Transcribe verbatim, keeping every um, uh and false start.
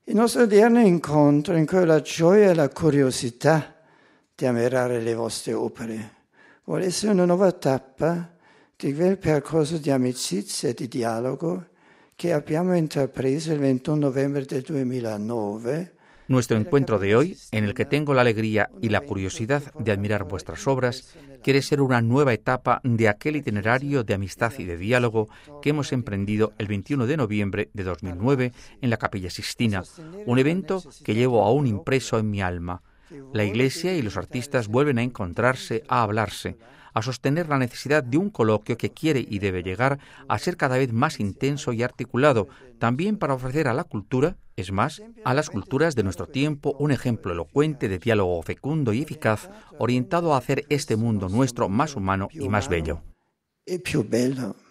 Il nostro odierno incontro include la gioia e la curiosità di ammirare le vostre opere. Vuole essere una nuova tappa di quel percorso di amicizia e di dialogo che abbiamo intrapreso il veintiuno novembre del duemilanove. Nuestro encuentro de hoy, en el que tengo la alegría y la curiosidad de admirar vuestras obras, quiere ser una nueva etapa de aquel itinerario de amistad y de diálogo que hemos emprendido el veintiuno de noviembre de dos mil nueve en la Capilla Sixtina, un evento que llevo aún impreso en mi alma. La Iglesia y los artistas vuelven a encontrarse, a hablarse, a sostener la necesidad de un coloquio que quiere y debe llegar a ser cada vez más intenso y articulado, también para ofrecer a la cultura, es más, a las culturas de nuestro tiempo, un ejemplo elocuente de diálogo fecundo y eficaz, orientado a hacer este mundo nuestro más humano y más bello. E più bello.